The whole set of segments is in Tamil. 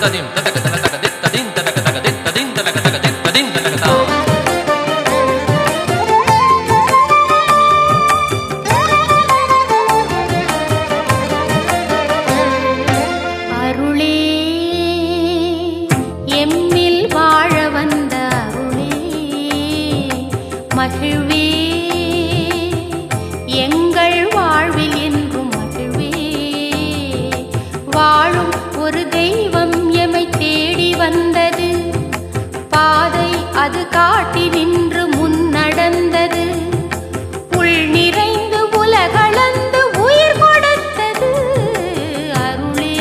மகிழ்வே எங்கள் வாழ்வில் என்றும் மகிழ்வே. வாழும் ஒரு தெய்வம் எமை தேடி வந்தது, பாதை அது காட்டி நின்று முன் நடந்தது. உள் நிறைந்து உலகளந்து உயிர் கொடுத்தது அருளே,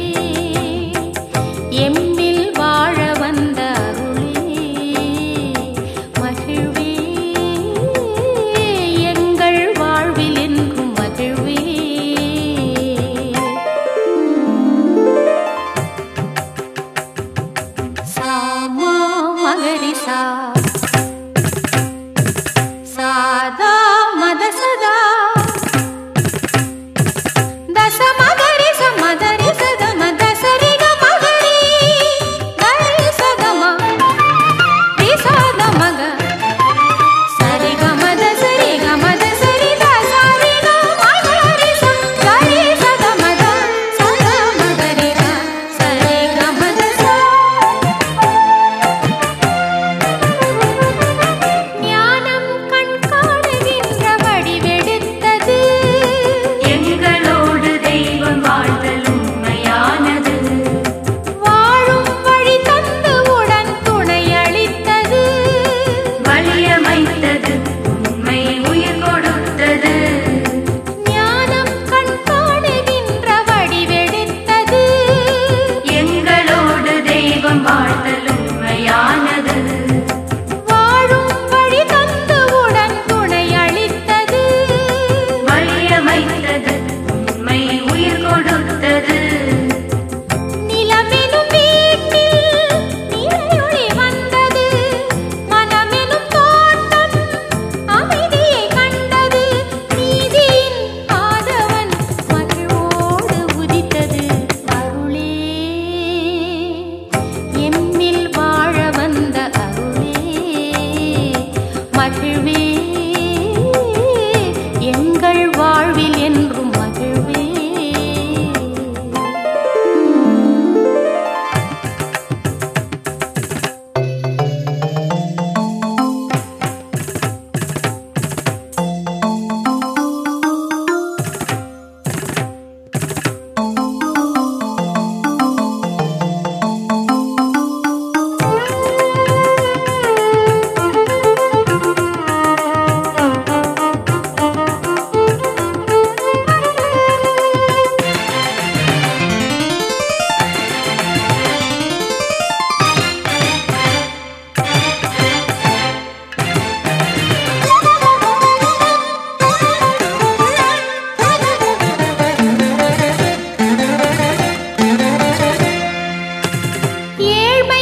எம்மில் வாழ வந்த அருளே. மகிழ்வே எங்கள் வாழ்வில் என்றும் மகிழ்வே. சாமா மகரிசா சாதா மத சதா தச மகரி சமதரி சத மத சரி க மகரி கரி சத ம ரி சத மக சரி க மத சரி க மத சரி த சரி க மகரி ச கரி சத மத சத மகரி க சரி க மத ச. ஞானம் கண் காணுகின்ற வடிவெடுத்தது, எங்களோடு தெய்வம் வாழ்தல் உண்மையானது. வாழும் வழி தந்து உடன் துணை அளித்தது. வலியமைத்தது உண்மை உயிர் கொடுத்தது. ஞானம் கண் காணுகின்ற வடிவெடுத்தது, எங்களோடு தெய்வம் வாழ்தல் உண்மையானது. வாழும் வழி தந்து உடன் துணை அளித்தது. வலியமைத்தது உண்மை உயிர் கொடுத்தது. நிலமெனும் வீட்டில் நிறையொளி வந்தது, மனமெனும் தோட்டம் அமைதியை கண்டது. நீதியின் ஆதவன் மகிழ்வோடு உதித்தது அருளே, எம்மில் வாழ வந்த அருளே. மகிழ்வே எங்கள் வாழ்வில் என்றும் மகிழ்வே. ஏழ்மை